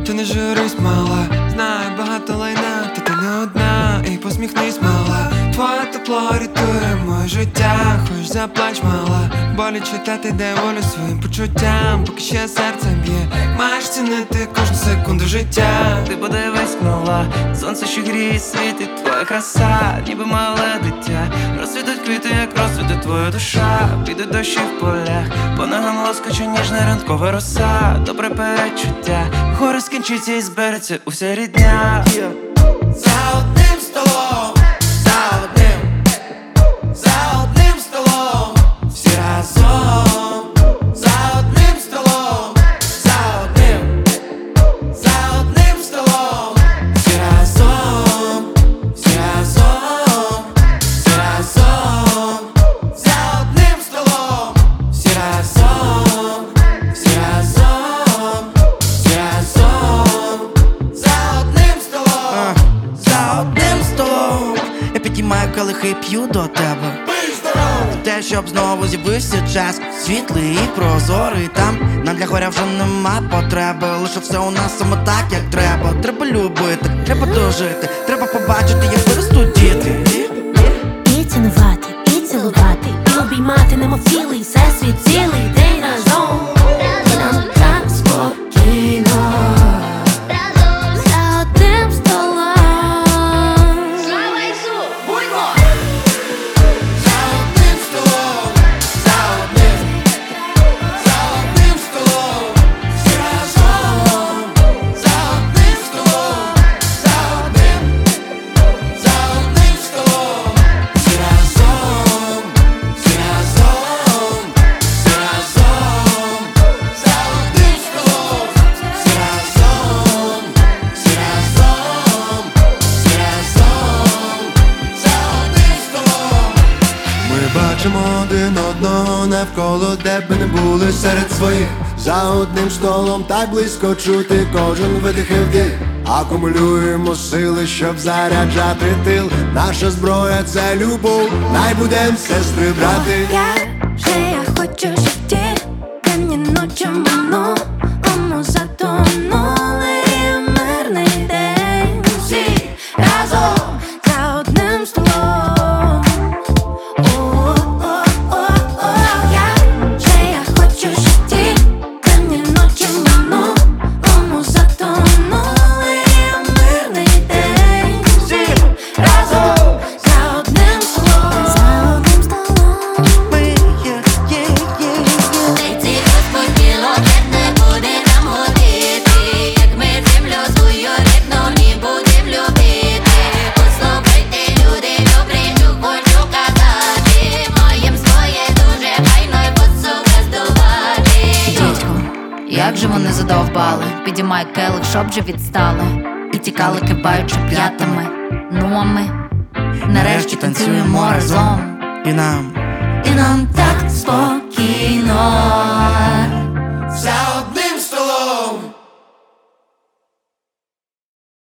ти не журись, мала. Знаю багато лайна, та ти не одна. І посміхнись, мала. Твоє тепло рятує моє життя. Хоч заплач, мала. Боляче, та ти дай волю своїм почуттям. Поки ще серце б'є, маєш цінити кожну секунду життя. Ти подивись, мала, сонце, що гріє, світить твоя краса, ніби мале дитя. Розцвітуть квіти, як розцвіте твоя душа. Підуть дощі в полях, по ногам лоскоче ніжна ранкова роса. Добре перечуття, горе скінчиться і збереться уся рідня. За одним столом, за одним столом, всі разом. За одним столом, за одним столом, всі разом, всі разом, всі разом. За одним столом, всі разом, всі разом, всі разом. За одним столом, За одним столом я підіймаю келихи і п'ю до тебе. Те, щоб знову з'явився час світлий і прозорий. Там нам для горя вже нема потреби. Лише все у нас саме так, як треба. Треба любити, треба дожити, треба побачити, як виростуть діти. І цінувати, і цілувати, і обіймати немовцілий всесвіт цілий день разом. І нам так спокійно за одним столом. Слава Ісу! Будьмо! за одним столом, за одним столом, всі разом. За одним столом, за одним столом, всі разом, всі разом, всі разом. За одним столом, всі разом, всі разом, всі разом. За одним столом. Ми бачимо один одного навколо, де б не були серед своїх. За одним столом так близько чути кожен видих і вдих. Акумулюємо сили, щоб заряджати тил. Наша зброя — це любов, най будем сестри брати. Я хочу житті, темні ночі минулому затонули, і мирний день. Всі разом за одним столом. Я хочу житті, темні ночі минулому затонули, і мирний день. Всі разом за одним столом. За одним столом. Ці розподілок не буде нам годити, як ми землю свою рідну не будем любити. Послухайте, люди добрі, що хочу казати, моїм своє дуже файно й посука здувати. Дідько, як же вони задовбали, підіймай келих, щоб же відстали, і тікали, киваючи п'ятами. Ну а ми нарешті танцюємо разом. І нам І нам так спокійно. За одним